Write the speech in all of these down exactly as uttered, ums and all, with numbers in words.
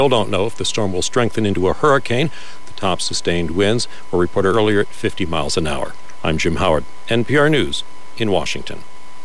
Still don't know if the storm will strengthen into a hurricane. The top sustained winds were reported earlier at fifty miles an hour. I'm Jim Howard, N P R News in Washington.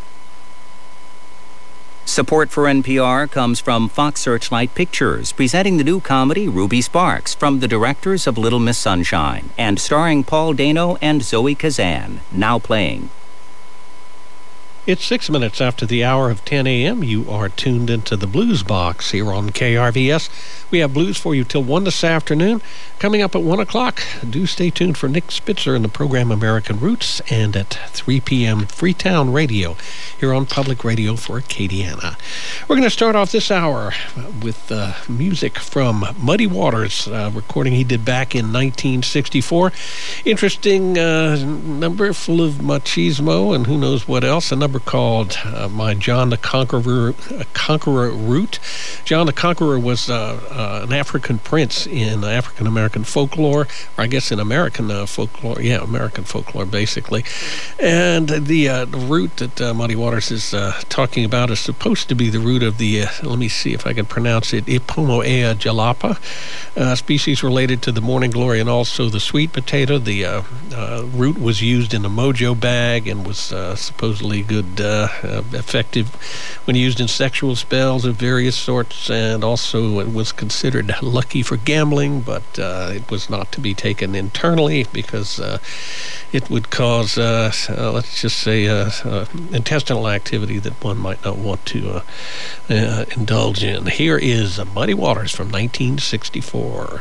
Support for N P R comes from Fox Searchlight Pictures, presenting the new comedy Ruby Sparks from the directors of Little Miss Sunshine and starring Paul Dano and Zoe Kazan, now playing. It's six minutes after the hour of ten a.m. You are tuned into the Blues Box here on K R V S. We have blues for you till one this afternoon. Coming up at one o'clock, do stay tuned for Nick Spitzer in the program American Roots, and at three p.m. Freetown Radio here on Public Radio for Acadiana. We're going to start off this hour with uh, music from Muddy Waters, a recording he did back in nineteen sixty-four. Interesting uh, number full of machismo and who knows what else. A number called uh, My John the Conqueror, uh, Conqueror Route. John the Conqueror was uh, uh, an African prince in African-American folklore, or I guess in American uh, folklore. Yeah, American folklore, basically. And the, uh, the route that uh, Muddy Waters is uh, talking about is supposed to be the root of the, uh, let me see if I can pronounce it, Ipomoea jalapa, uh, species related to the morning glory and also the sweet potato. The uh, uh, root was used in a mojo bag and was uh, supposedly good Uh, uh, effective when used in sexual spells of various sorts, and also it was considered lucky for gambling, but uh, it was not to be taken internally because uh, it would cause, uh, uh, let's just say, uh, uh, intestinal activity that one might not want to uh, uh, indulge in. Here is Muddy Waters from nineteen sixty-four.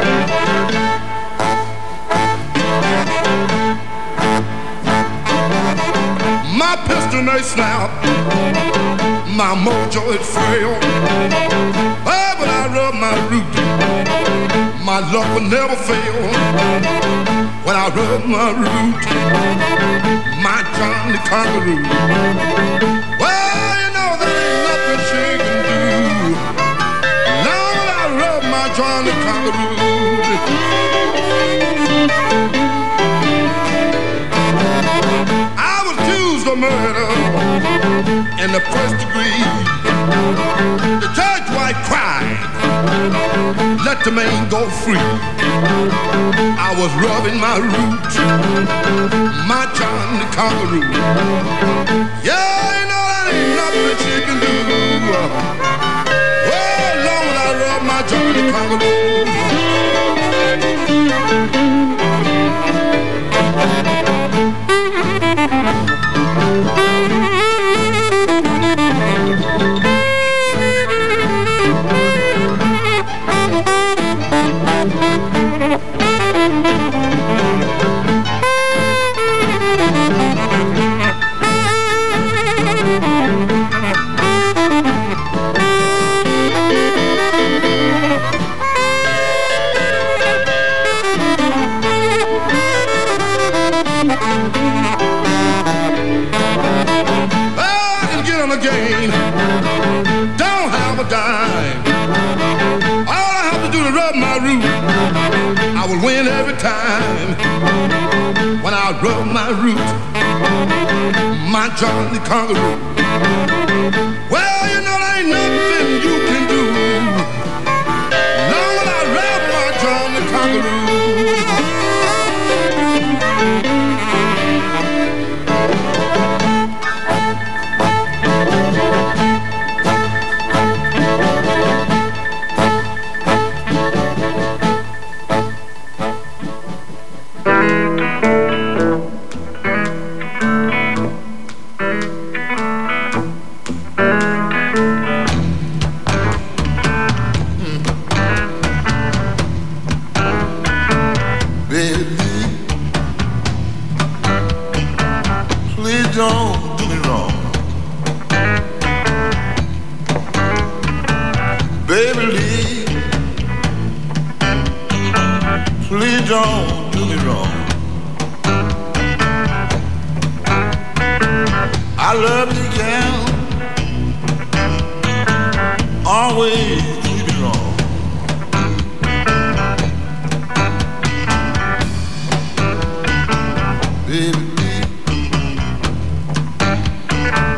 My pistol may snap, my mojo it frail. Oh, but I rub my root, my luck will never fail. When I rub my root, my John the Conqueror. Well, you know there ain't nothing she can do. Now I rub my John the Conqueror. Murder in the first degree. The judge white cried, let the man go free. I was rubbing my root, my John the Conqueror. Yeah, you know that ain't nothing she can do. Oh, long as I rub my John the Conqueror. Rub my root, my John the Conqueror. Well, you know there ain't nothing you can do. Long as I rub my John the Conqueror.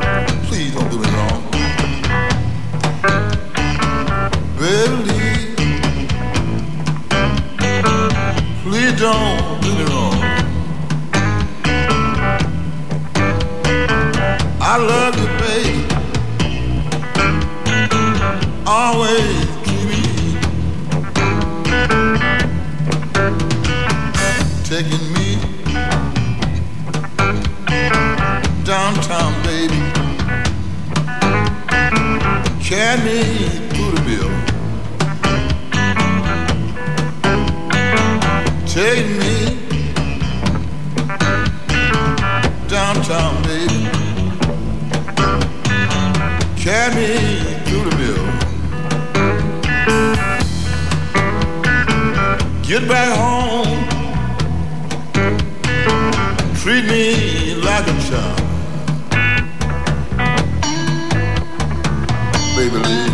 Please don't do me wrong. Baby, don't do me wrong. I love you, baby. Always keep me taking me downtown, baby. Carry me through the bill. Take me downtown, baby. Carry me through the mill. Get back home. Treat me like a child. Baby, leave.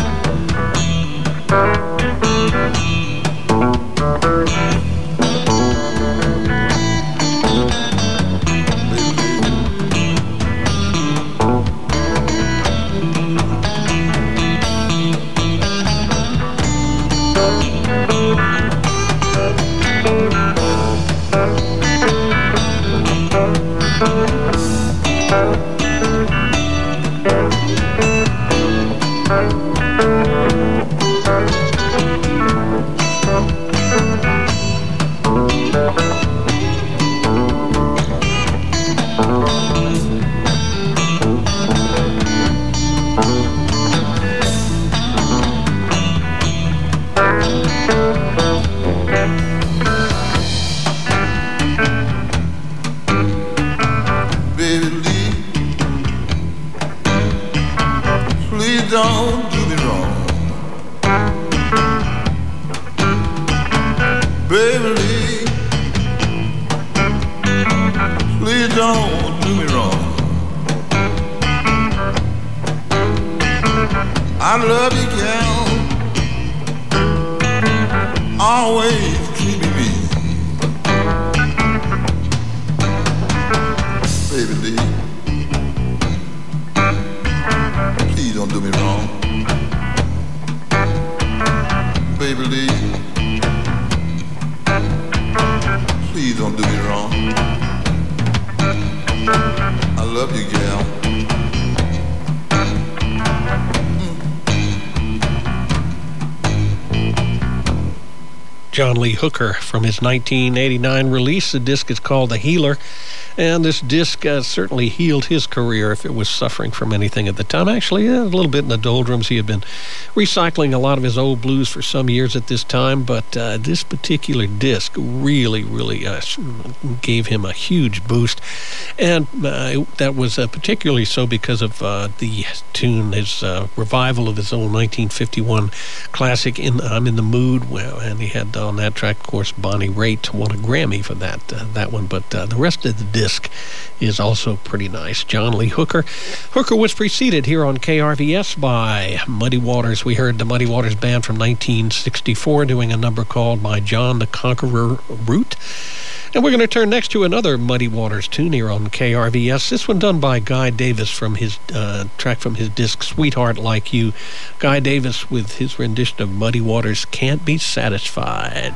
John Lee Hooker from his nineteen eighty-nine release. The disc is called The Healer, and this disc uh, certainly healed his career if it was suffering from anything at the time. Actually, uh, a little bit in the doldrums. He had been recycling a lot of his old blues for some years at this time, but uh, this particular disc really, really uh, gave him a huge boost, and uh, that was uh, particularly so because of uh, the tune, his uh, revival of his old nineteen fifty-one classic, in, I'm in the Mood, and he had on that track, of course, Bonnie Raitt won a Grammy for that uh, that one, but uh, the rest of the disc is also pretty nice. John Lee Hooker. Hooker was preceded here on K R V S by Muddy Waters. We heard the Muddy Waters Band from nineteen sixty-four doing a number called My John the Conqueror Route. And we're going to turn next to another Muddy Waters tune here on K R V S. This one done by Guy Davis from his uh, track from his disc Sweetheart Like You. Guy Davis with his rendition of Muddy Waters' Can't Be Satisfied.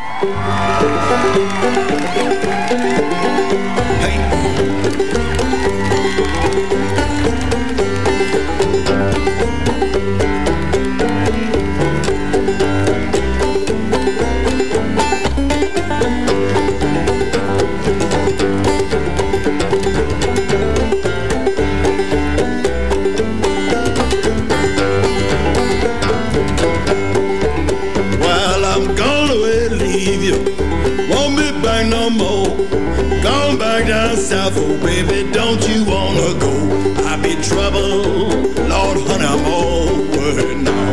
Hey. Down south, oh baby, don't you wanna go? I be trouble, Lord, honey, I'm over now.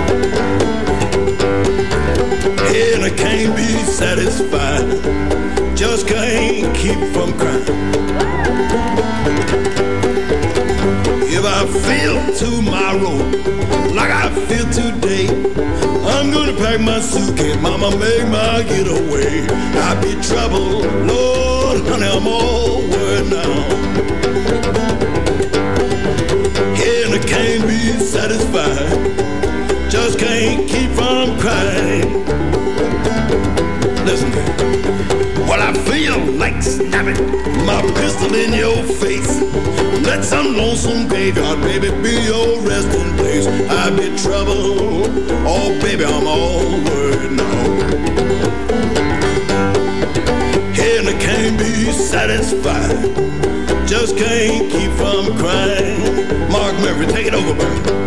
And I can't be satisfied, just can't keep from crying. If I feel tomorrow like I feel today, I'm gonna pack my suitcase, mama, make my getaway. I be trouble, Lord, honey, I'm over now. And I can't be satisfied, just can't keep from crying. Listen. feel like snapping my pistol in your face. Let some lonesome graveyard, baby, be your resting place. I be trouble, oh baby, I'm all worried now. And I can't be satisfied, just can't keep from crying. Mark Murphy, take it over, baby.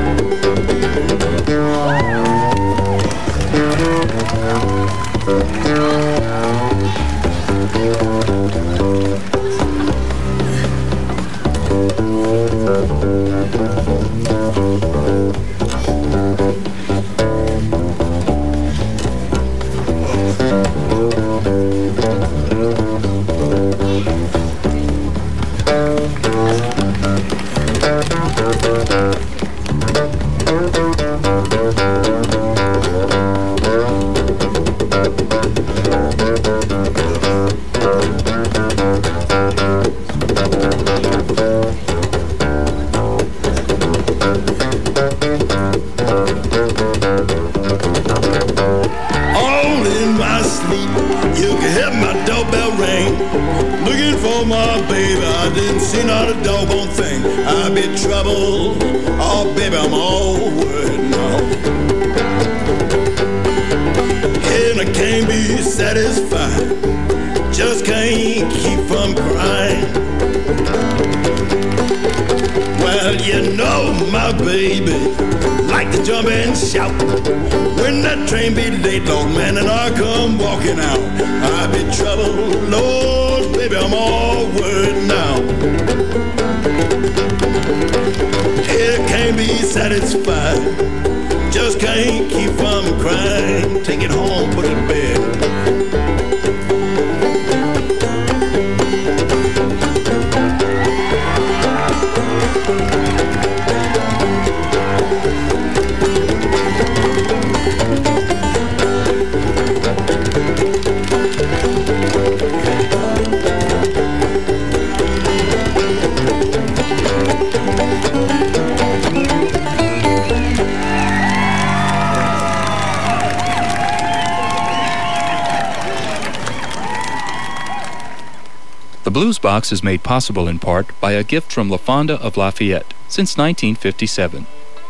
The Blues Box is made possible in part by a gift from La Fonda of Lafayette since nineteen fifty-seven.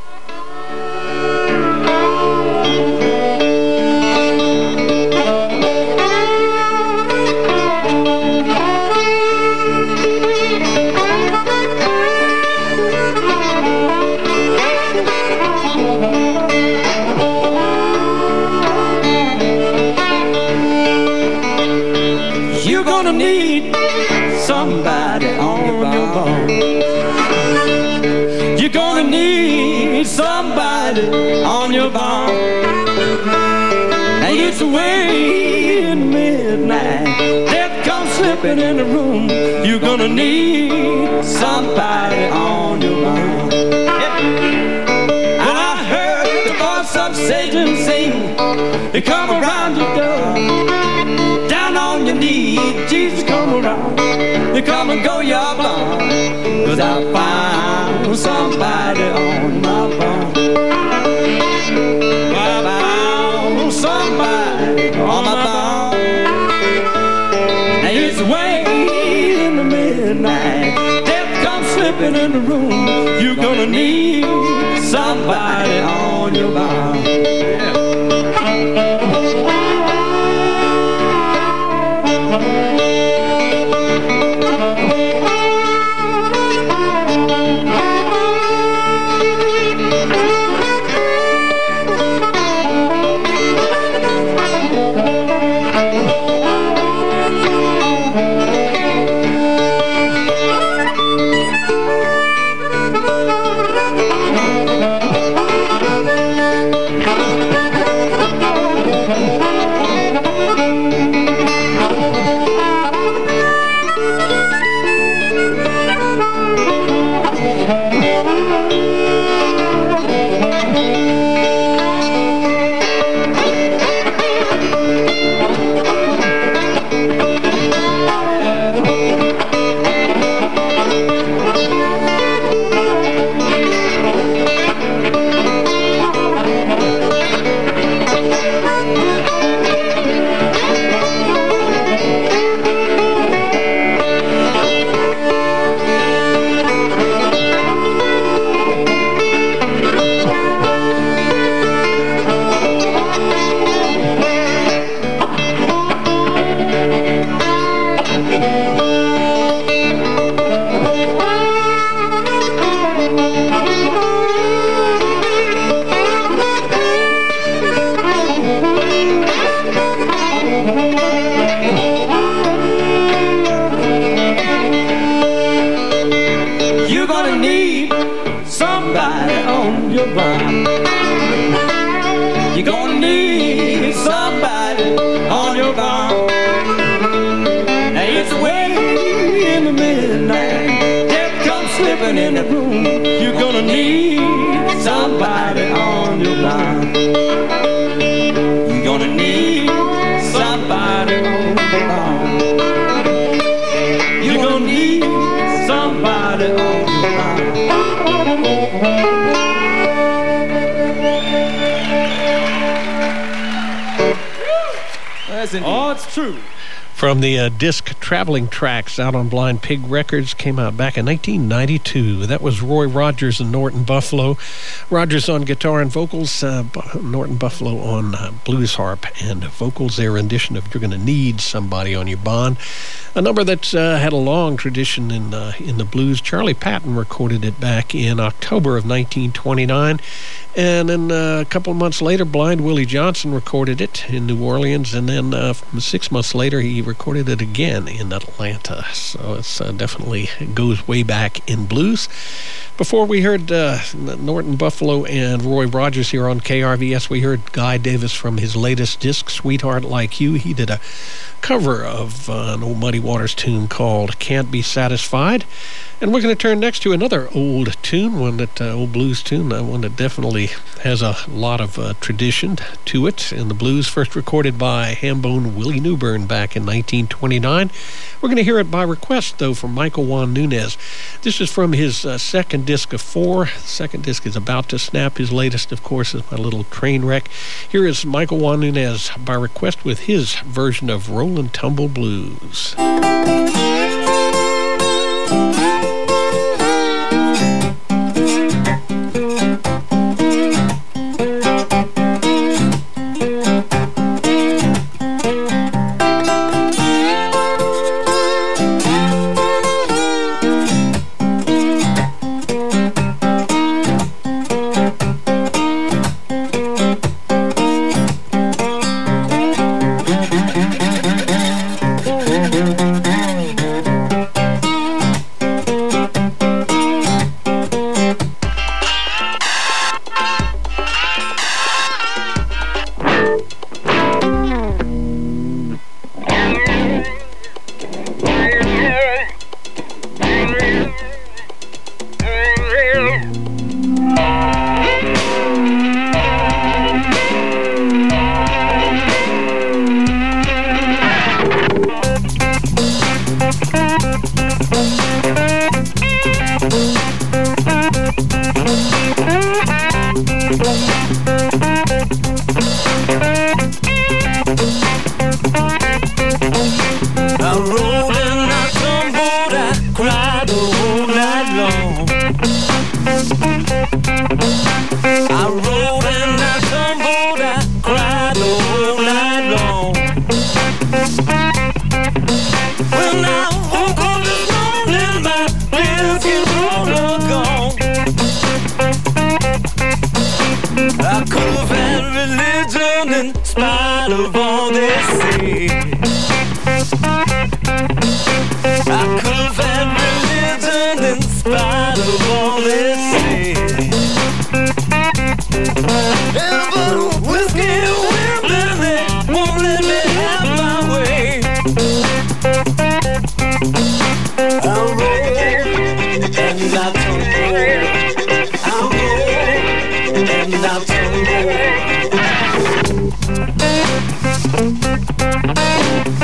You're gonna need somebody on your bone. You're gonna need somebody on your bone. And it's way in midnight, death comes slipping in the room. You're gonna need somebody on your bone. Yeah. And I heard the voice of Satan sing, they come around your door, down on your knees, Jesus come around. You come and go your bone, 'cause I found somebody on my bone. I found somebody on my bone. And it's way in the midnight, death comes slipping in the room. You're gonna need somebody on your bone. Yeah. need somebody on your farm. Now it's way in the midnight, death comes slipping in the room. You're gonna need somebody on your farm. You're gonna need somebody on your farm. You're gonna need somebody on your farm. Oh, it's true. From the uh, disc Traveling Tracks out on Blind Pig Records, came out back in nineteen ninety-two. That was Roy Rogers and Norton Buffalo. Rogers on guitar and vocals, uh, Norton Buffalo on uh, blues harp and vocals. Their rendition of You're Gonna Need Somebody on Your Bond. A number that uh, had a long tradition in, uh, in the blues. Charlie Patton recorded it back in October of nineteen twenty-nine. And then uh, a couple of months later, Blind Willie Johnson recorded it in New Orleans. And then uh, six months later, he recorded it again in Atlanta. So it uh, definitely goes way back in blues. Before we heard uh, Norton Buffalo and Roy Rogers here on K R V S, we heard Guy Davis from his latest disc, Sweetheart Like You. He did a cover of uh, an old Muddy Waters tune called Can't Be Satisfied. And we're going to turn next to another old tune, one that uh, old blues tune, uh, one that definitely has a lot of uh, tradition to it in the blues. First recorded by Hambone Willie Newburn back in nineteen twenty-nine. We're going to hear it by request, though, from Michael Juan Nunez. This is from his uh, second disc of four. The second disc is about to snap. His latest, of course, is My Little Train Wreck. Here is Michael Juan Nunez by request with his version of Rollin' Tumble Blues. I'll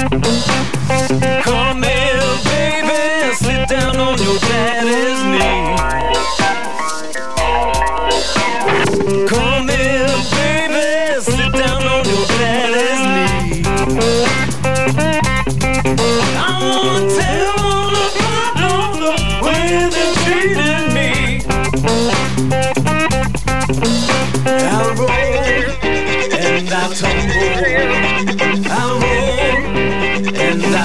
Come here, baby, sit down on your daddy's knee. Come here, baby, sit down on your daddy's knee. I wanna tell all about all the way they treated me. I roll and I tumble, I roll and I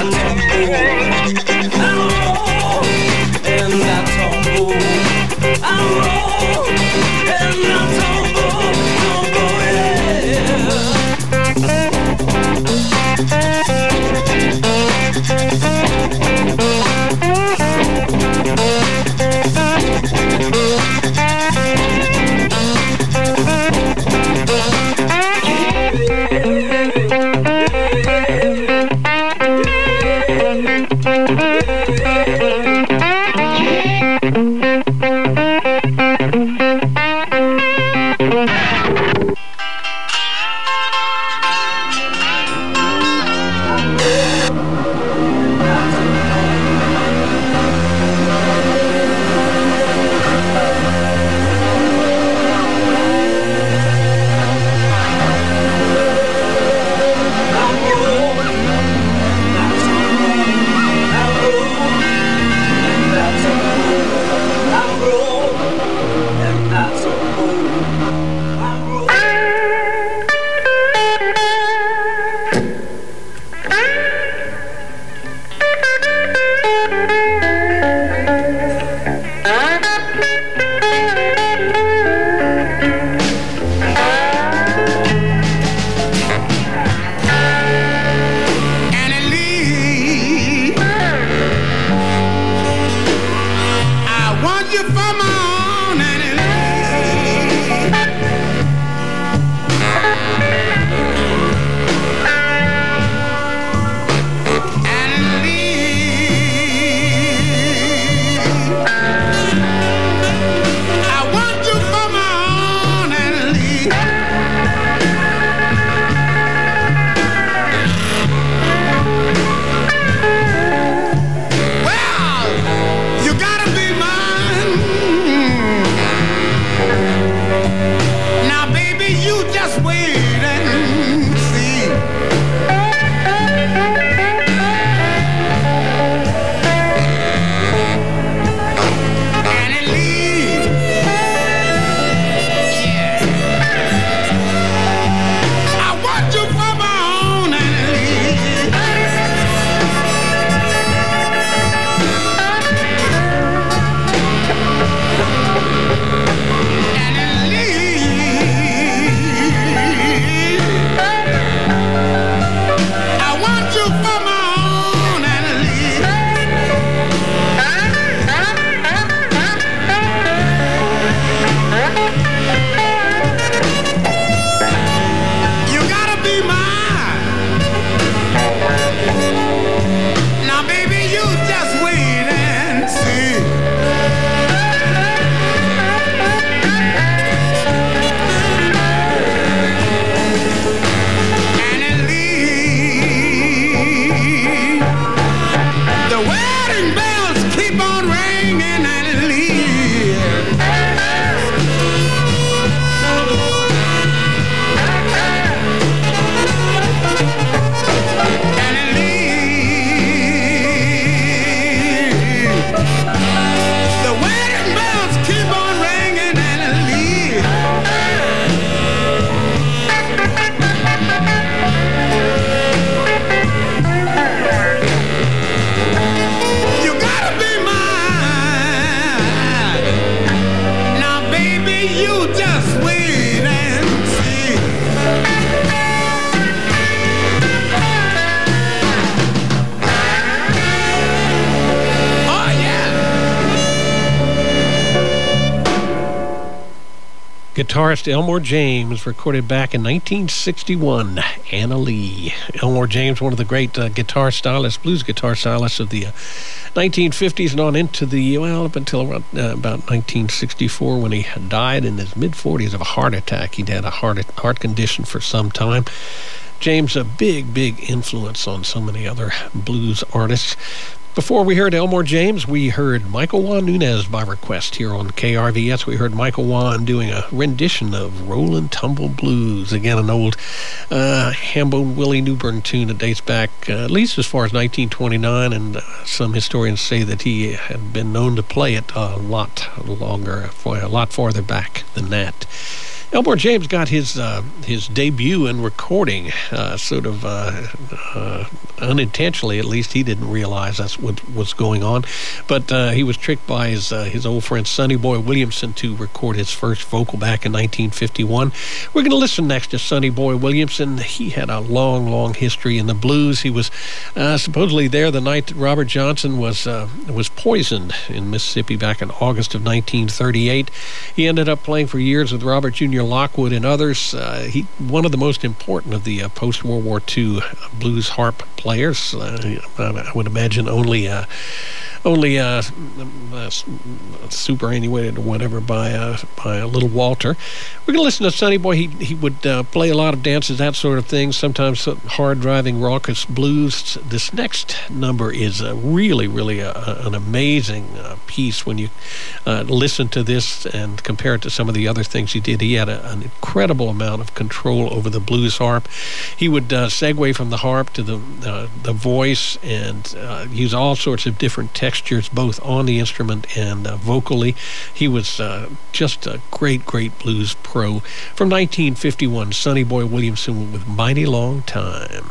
guitarist Elmore James, recorded back in nineteen sixty-one, Anna Lee. Elmore James, one of the great uh, guitar stylists, blues guitar stylists of the uh, nineteen fifties and on into the, well, up until around, uh, about nineteen sixty-four, when he died in his mid-forties of a heart attack. He'd had a heart, heart condition for some time. James, a big, big influence on so many other blues artists. Before we heard Elmore James, we heard Michael Juan Nunez by request here on K R V S. We heard Michael Juan doing a rendition of Rollin' Tumble Blues. Again, an old uh, Hambone Willie Newburn tune that dates back uh, at least as far as nineteen twenty-nine, and uh, some historians say that he had been known to play it a lot longer, for a lot farther back than that. Elmore James got his uh, his debut in recording, uh, sort of uh, uh, unintentionally, at least. He didn't realize that's what was going on, but uh, he was tricked by his uh, his old friend Sonny Boy Williamson to record his first vocal back in nineteen fifty-one. We're going to listen next to Sonny Boy Williamson. He had a long, long history in the blues. He was uh, supposedly there the night that Robert Johnson was uh, was poisoned in Mississippi back in August of nineteen thirty-eight. He ended up playing for years with Robert Junior Lockwood and others. Uh, he one of the most important of the uh, post-World War Two blues harp players. Uh, I would imagine only uh, only uh, uh, super annuated or whatever by uh, by uh, Little Walter. We're going to listen to Sonny Boy. He he would uh, play a lot of dances, that sort of thing. Sometimes hard-driving, raucous blues. This next number is uh, really, really a, a, an amazing uh, piece when you uh, listen to this and compare it to some of the other things he did. He had a, an incredible amount of control over the blues harp. He would uh, segue from the harp to the uh, the voice and uh, use all sorts of different textures, both on the instrument and uh, vocally. He was uh, just a great, great blues pro. From nineteen fifty-one, Sonny Boy Williamson with Mighty Long Time.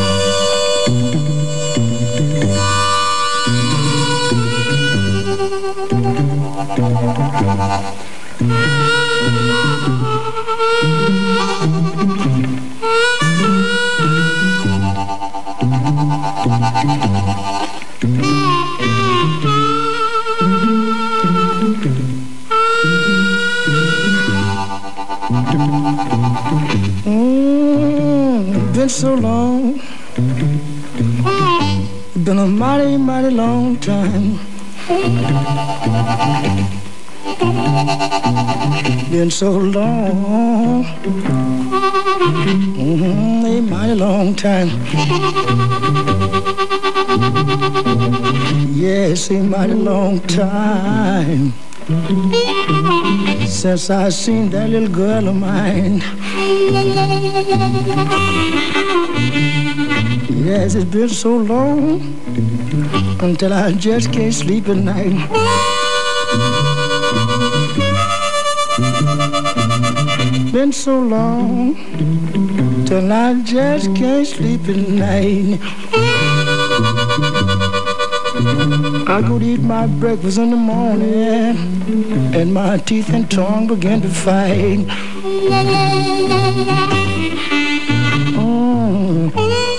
Mm, been so long, been a mighty, mighty long time. Been so long, mm-hmm, a mighty long time. Yes, a mighty long time since I seen that little girl of mine. Yes, it's been so long until I just can't sleep at night. Been so long till I just can't sleep at night. I go to eat my breakfast in the morning, and my teeth and tongue begin to fight. Mm.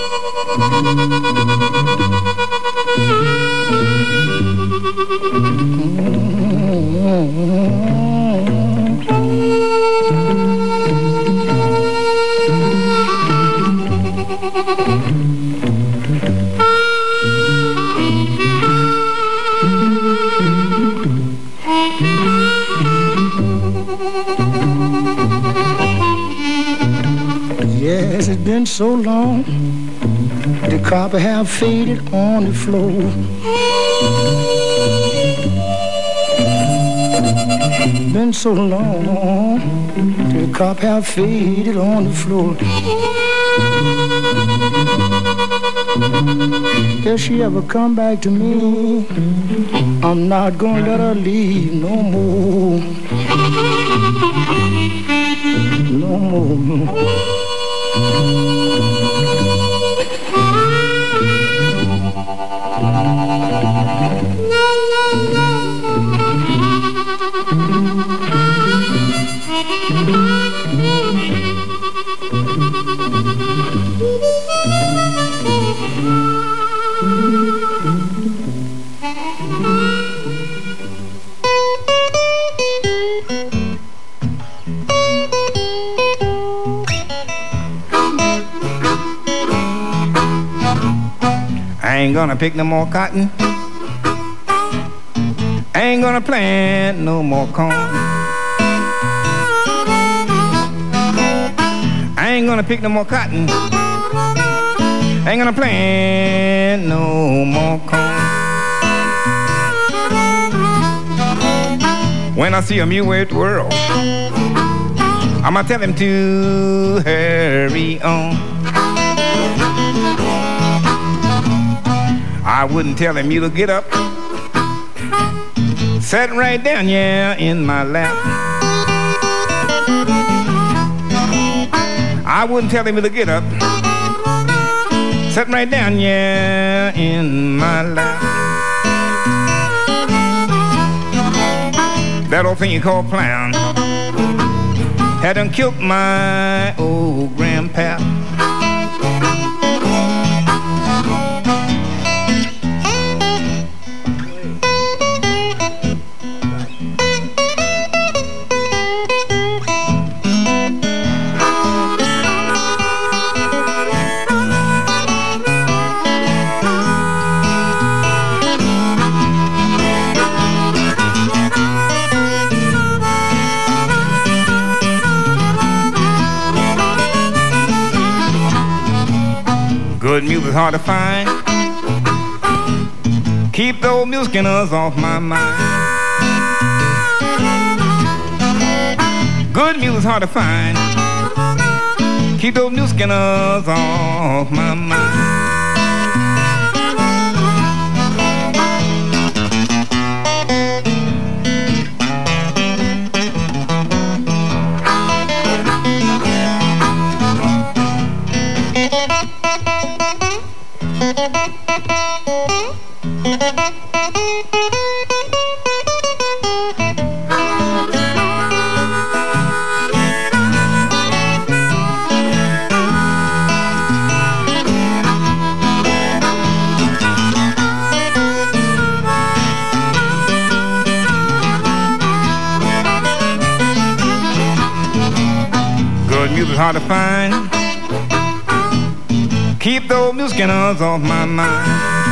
Yes, it's been so long, the carpet have faded on the floor. Been so long, the carpet have faded on the floor. If she ever come back to me, I'm not gonna let her leave no more. No more. I ain't gonna pick no more cotton. I ain't gonna plant no more corn. I ain't gonna pick no more cotton. I ain't gonna plant no more corn. When I see a mule with the world, I'ma tell him to hurry on. I wouldn't tell him to get up, sat right down, yeah, in my lap. I wouldn't tell him to get up, sat right down, yeah, in my lap. That old thing you call clown had done killed my old grandpa. Good mule is hard to find. Keep those mule skinners off my mind. Good mule is hard to find. Keep those mule skinners off my mind. Good mule is hard to find. Keep those mule skinners off my mind.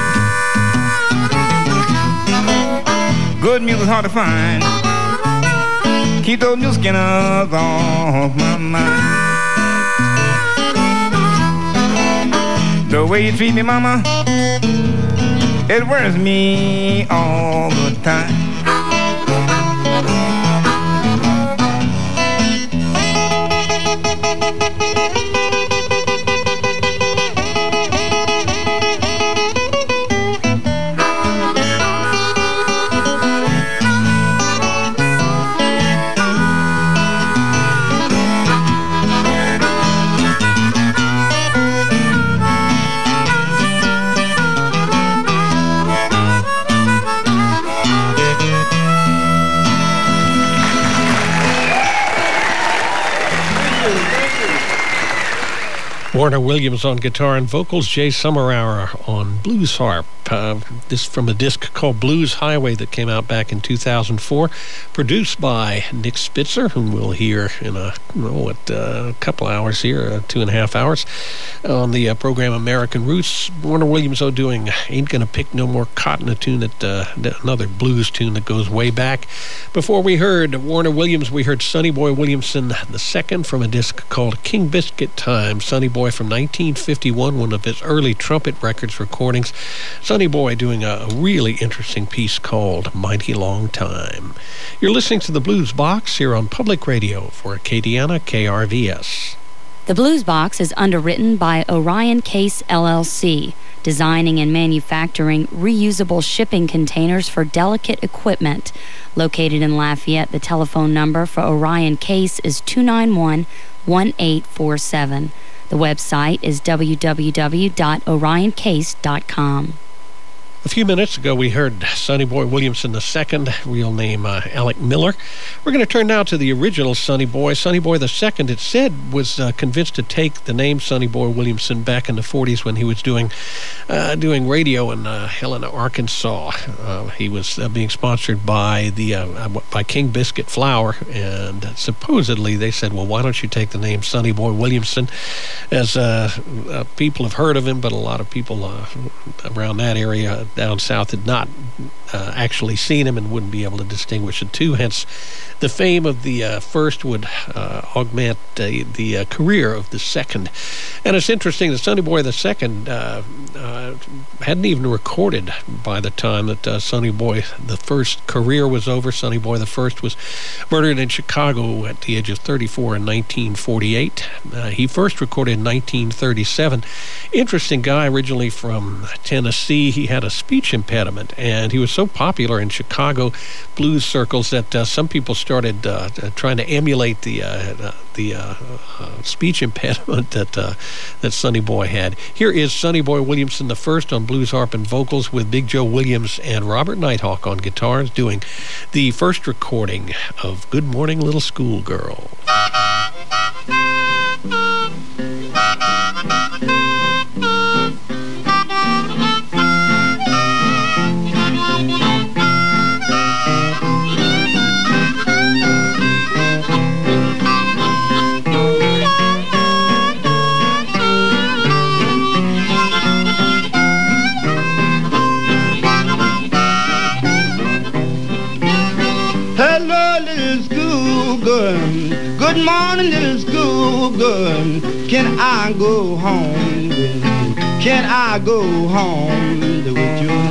Good mule is hard to find. Keep those mule skinners off my mind. The way you treat me, mama, it worries me all the time. Warner Williams on guitar and vocals, Jay Summerhour on blues harp. Uh, this from a disc called Blues Highway that came out back in two thousand four, produced by Nick Spitzer, whom we'll hear in a, oh, what, uh, a couple hours here, uh, two and a half hours, on the uh, program American Roots. Warner Williams, though, doing Ain't Gonna Pick No More Cotton, a tune that, uh, another blues tune that goes way back. Before we heard Warner Williams, we heard Sonny Boy Williamson the second from a disc called King Biscuit Time. Sonny Boy from nineteen fifty-one, one of his early trumpet records recordings. Sonny Boy doing a really interesting piece called Mighty Long Time. You're listening to the Blues Box here on Public Radio for Acadiana K R V S. The Blues Box is underwritten by Orion Case L L C, designing and manufacturing reusable shipping containers for delicate equipment. Located in Lafayette, the telephone number for Orion Case is two nine one, one eight four seven. The website is w w w dot orion case dot com. A few minutes ago, we heard Sonny Boy Williamson the second, real name uh, Alec Miller. We're going to turn now to the original Sonny Boy. Sonny Boy the second, it said, was uh, convinced to take the name Sonny Boy Williamson back in the forties when he was doing uh, doing radio in uh, Helena, Arkansas. Uh, he was uh, being sponsored by the uh, by King Biscuit Flour, and supposedly they said, well, why don't you take the name Sonny Boy Williamson, as uh, uh, people have heard of him, but a lot of people uh, around that area down south had not uh, actually seen him and wouldn't be able to distinguish the two. Hence, the fame of the uh, first would uh, augment uh, the uh, career of the second. And it's interesting that Sonny Boy the second uh, uh, hadn't even recorded by the time that uh, Sonny Boy the first career was over. Sonny Boy the first was murdered in Chicago at the age of thirty-four in nineteen forty-eight. Uh, he first recorded in nineteen thirty-seven. Interesting guy, originally from Tennessee. He had a speech impediment, and he was so popular in Chicago blues circles that uh, some people started uh, trying to emulate the uh, the uh, uh, speech impediment that uh, that Sonny Boy had. Here is Sonny Boy Williamson the first on blues harp and vocals, with Big Joe Williams and Robert Nighthawk on guitars, doing the first recording of Good Morning Little Schoolgirl. Hello, little schoolgirl. Good morning, little schoolgirl. Can I go home? Can I go home with you?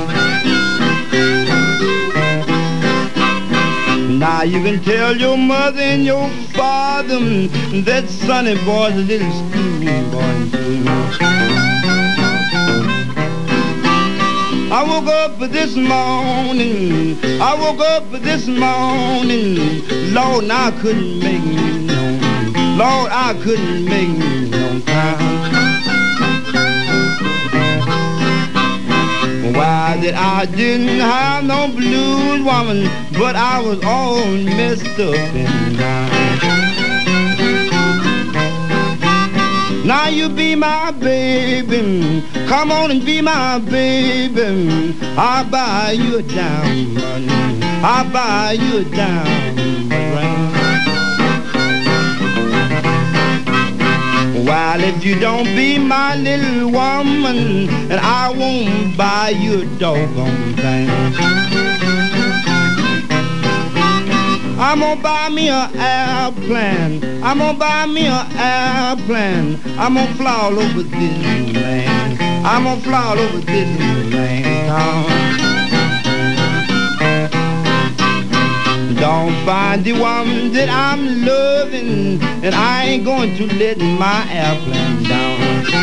Now you can tell your mother and your father that Sonny Boy's a little schoolboy too. I woke up this morning, I woke up this morning, Lord, now I couldn't make me no, Lord, I couldn't make me no time. Why that I didn't have no blues woman, but I was all messed up inside. Now you be my baby, come on and be my baby. I'll buy you a diamond, I'll buy you a diamond ring. While if you don't be my little woman, and I won't buy you a doggone thing. I'm gonna buy me an airplane. I'm gonna buy me an airplane. I'm gonna fly all over this land. I'm gonna fly all over this land. Don't find the one that I'm loving, and I ain't going to let my airplane down.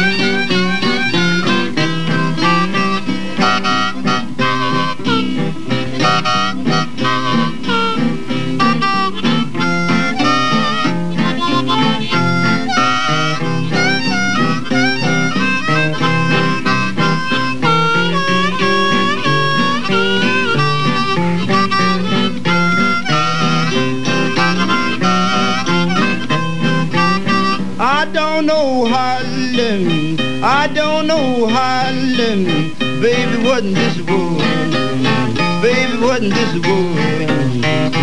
I don't know Harlem, I don't know Harlem, baby, wasn't this world, baby, wasn't this world.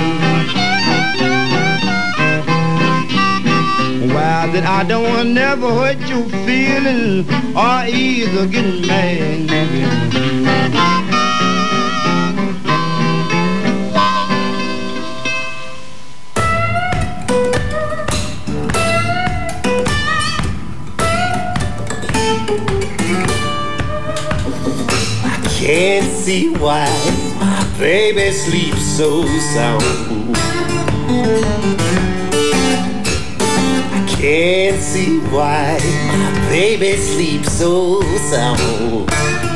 Well, that I don't wanna never hurt your feelings or either get mad. Can't see why my baby sleeps so sound. I can't see why my baby sleeps so sound.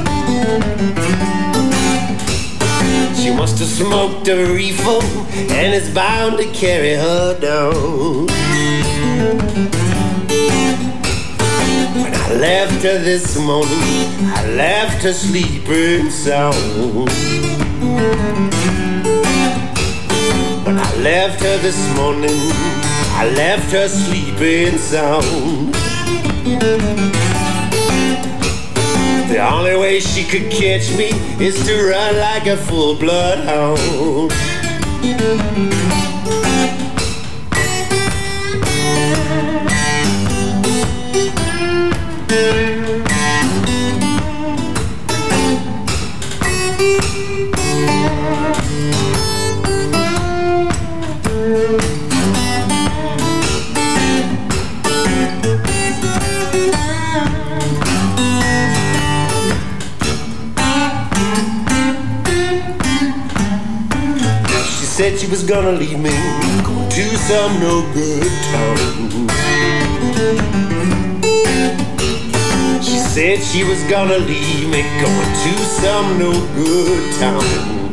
She must have smoked a reefer and is bound to carry her down. When I I left her this morning, I left her sleeping sound. When I left her this morning, I left her sleeping sound. The only way she could catch me is to run like a full-blood hound. Said she was gonna leave me, go to some no good town. She said she was gonna leave me, going to some no good town.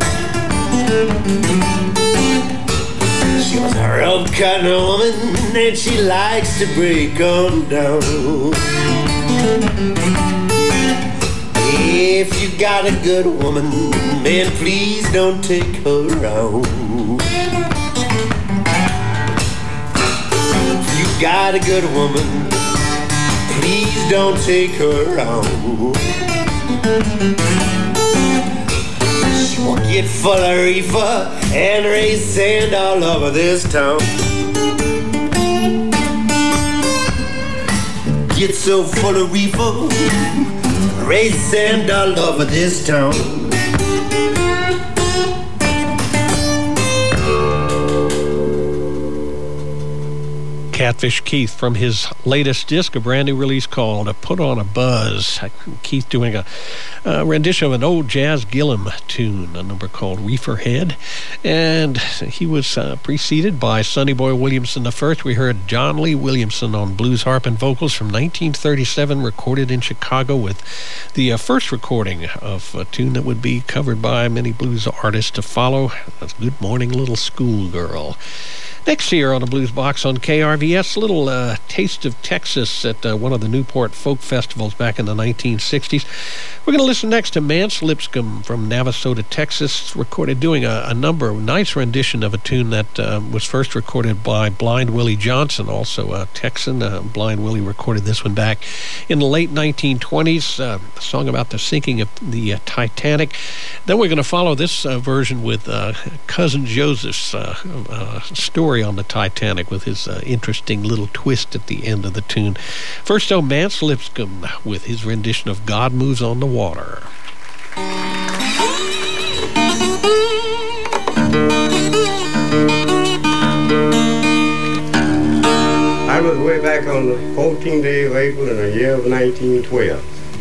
She was a rough kind of woman, and she likes to break on down. If you got a good woman, man, please don't take her around. If you got a good woman, please don't take her around. She will get full of reefer and raise sand all over this town. Get so full of reefer, raise sand all over this town. Catfish Keith from his latest disc, a brand new release called Put on a Buzz. Keith doing a, a rendition of an old Jazz Gillum tune, a number called Reefer Head. And he was uh, preceded by Sonny Boy Williamson the First. We heard John Lee Williamson on blues harp and vocals from nineteen thirty-seven, recorded in Chicago with the uh, first recording of a tune that would be covered by many blues artists to follow. That's Good Morning Little Schoolgirl. Next year on the Blues Box on K R V S, a little uh, taste of Texas at uh, one of the Newport folk festivals back in the nineteen sixties. We're going to listen next to Mance Lipscomb from Navasota, Texas, recorded doing a, a number, a nice rendition of a tune that uh, was first recorded by Blind Willie Johnson, also a Texan. Uh, Blind Willie recorded this one back in the late nineteen twenties, uh, a song about the sinking of the uh, Titanic. Then we're going to follow this uh, version with uh, Cousin Joseph's uh, uh, story on the Titanic, with his uh, interesting little twist at the end of the tune. First, though, Mance Lipscomb with his rendition of God Moves on the Water. I was way back on the fourteenth day of April in the year of nineteen twelve.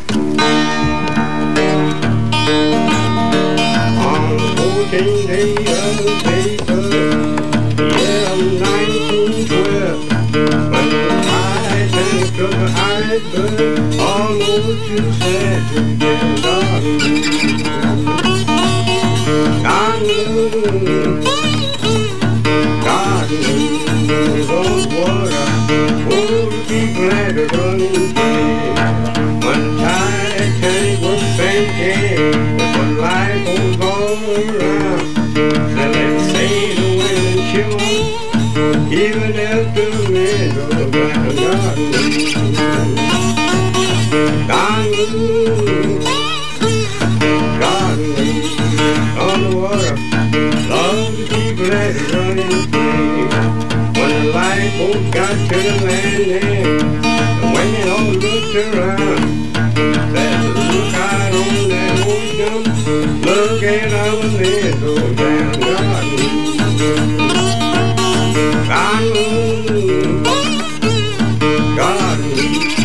On the fourteenth day of April, nineteen twelve, when the Titanic took the iceberg almost to Saturday, God God moves, God moves on water. Oh, the people had to run away. When the Titanic was sinking, with the lifeboats all around, they let sail the wind and chill. Even after middle ground, God moves, God moves, God moves on the water. Love the people that run in free. When the lifeboat got to the landing, and when they all looked around, said, look out on that ocean, look at our middle ground, God moves. God moves, God moves.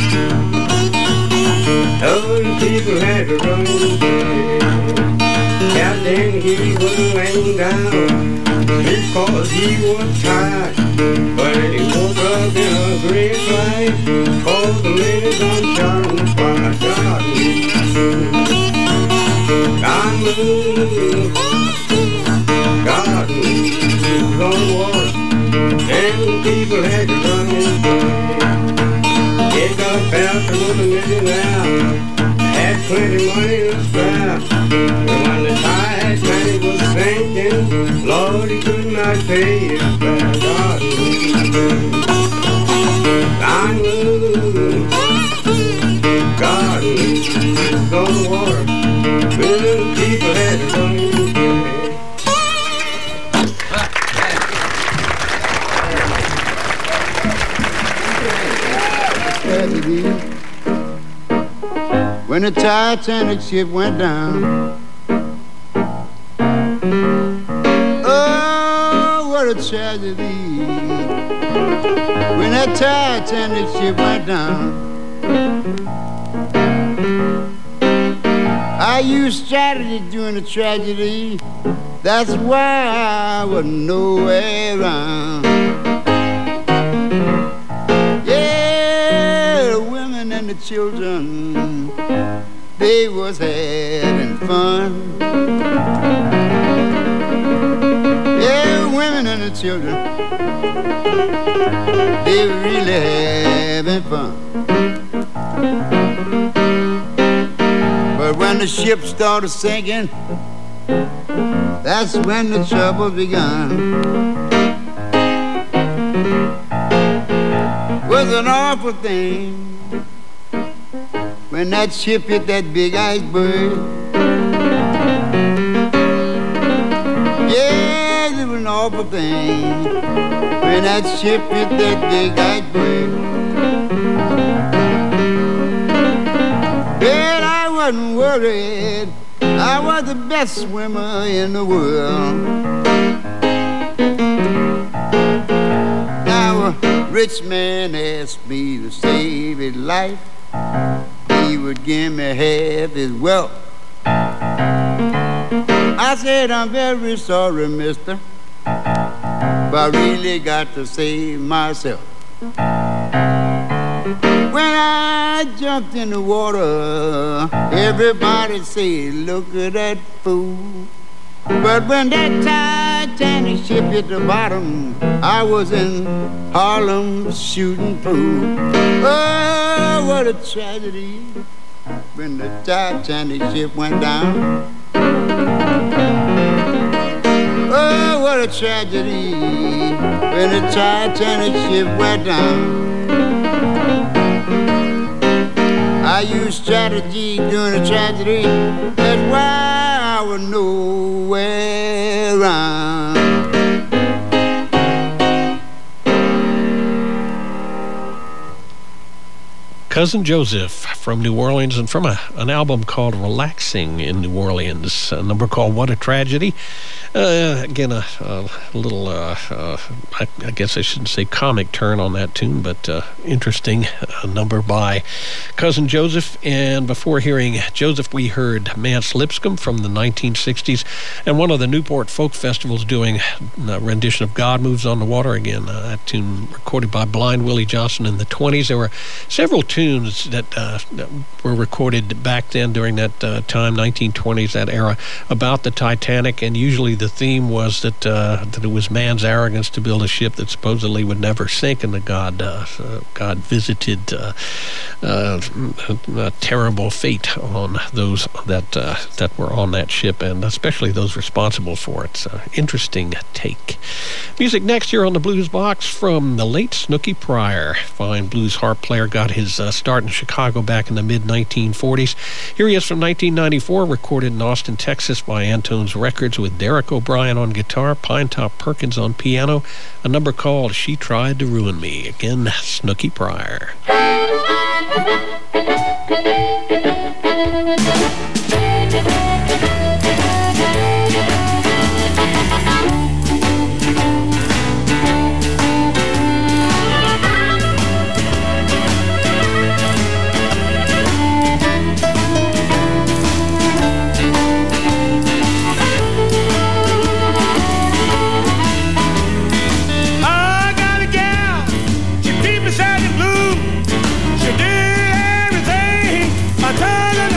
Other people had to run away. Captain, he was laying down because he was tired. But he woke up in a great light, cause the ladies on shouting fire. God moves, God moves, God moves on the water. And people had to run in. Get up after the millionaire, had plenty money to spare. But when the Titanic was sinking, Lord, he could not pay his fare. God knew, I knew, God knew, go to water, million people had to come in. When the Titanic ship went down, oh, what a tragedy. When that Titanic ship went down, I used strategy during the tragedy. That's why I was nowhere around. The children, they was having fun. Yeah, women and the children, they were really having fun. But when the ship started sinking, that's when the trouble begun. Was an awful thing when that ship hit that big iceberg. Yeah, it was an awful thing when that ship hit that big iceberg. But I wasn't worried. I was the best swimmer in the world. Now a rich man asked me to save his life. He would give me half his wealth. I said, I'm very sorry, mister, but I really got to save myself. When I jumped in the water, everybody said, look at that fool. But when that Titanic ship hit the bottom, I was in Harlem shooting pool. Oh, what a tragedy when the Titanic ship went down. Oh, what a tragedy when the Titanic ship went down. I used strategy during the tragedy. That's why I was nowhere around. Cousin Joseph from New Orleans, and from a, an album called Relaxing in New Orleans, a number called What a Tragedy. Uh, again, a, a little, uh, uh, I, I guess I shouldn't say comic turn on that tune, but uh, interesting uh, number by Cousin Joseph. And before hearing Joseph, we heard Mance Lipscomb from the nineteen sixties, and one of the Newport Folk Festivals doing a rendition of God Moves on the Water. Again, uh, that tune recorded by Blind Willie Johnson in the twenties. There were several tunes that, uh, that were recorded back then during that uh, time, nineteen twenties, that era, about the Titanic, and usually the theme was that uh, that it was man's arrogance to build a ship that supposedly would never sink, and that God uh, uh, God visited uh, uh, a, a terrible fate on those that uh, that were on that ship, and especially those responsible for it. So, interesting take. Music next here on the Blues Box from the late Snooky Pryor. Fine blues harp player, got his uh, start in Chicago back in the mid nineteen forties. Here he is from nineteen ninety-four, recorded in Austin, Texas by Antone's Records with Derek O'Brien on guitar, Pinetop Perkins on piano, a number called She Tried to Ruin Me. Again, Snooky Pryor. I turn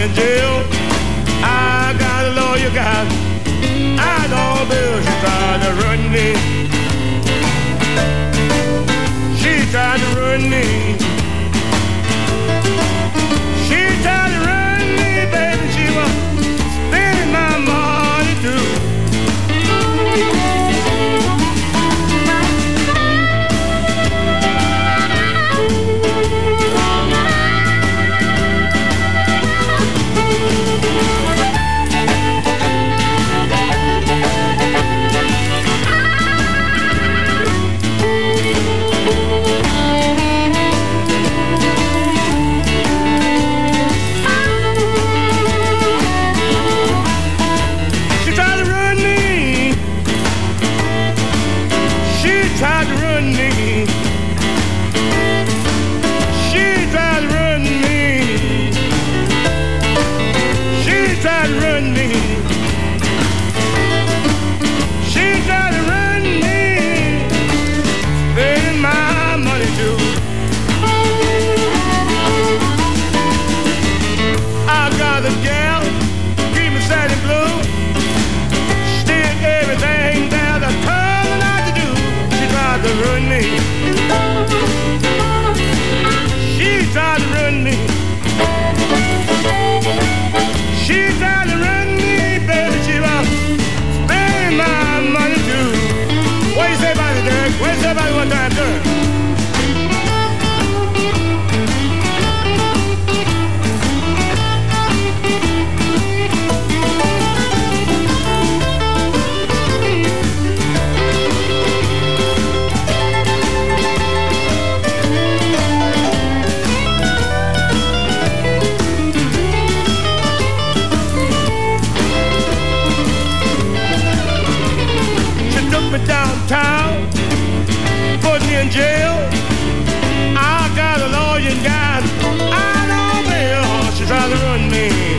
in jail. I got a lawyer, got I don't bill. She tried to run me. She tried to run me. She tried to run me, baby. She was spending my money too. Tried to run me. She tried to run me. She tried to run me. She tried to run me. Spending my money too. I got a gal, keep me sad and blue. She did everything that I told her not to do. She tried to run me. She tried to run me. She tried to run me, baby. She was spending my money too. What you say about it, Derek? What you say about it one time, Derek? Downtown, put me in jail. I got a lawyer and got I know bail. She tried to run me.